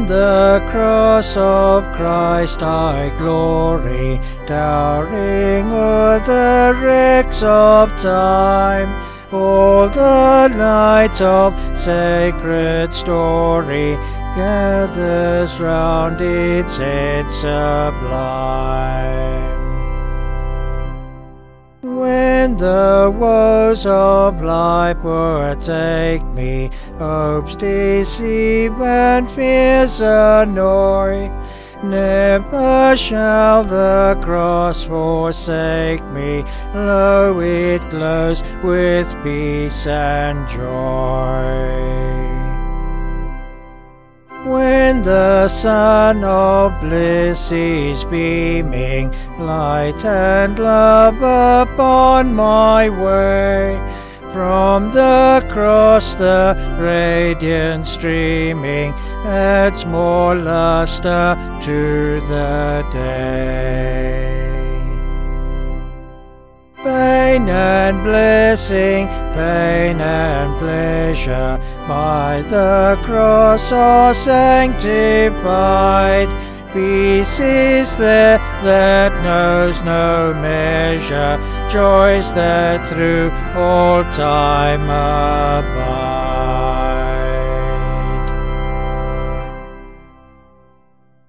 the cross of Christ I glory, towering o'er the wrecks of time. All the light of sacred story gathers round its head sublime. When the woes of life o'ertake me, hopes deceive and fears annoy, never shall the cross forsake me. Lo, it glows with peace and joy. When the sun of bliss is beaming light and love upon my way, from the cross the radiance streaming adds more lustre to the day. Pain and blessing, pain and pleasure, by the cross are sanctified. Peace is there that knows no measure, joys that through all time abide.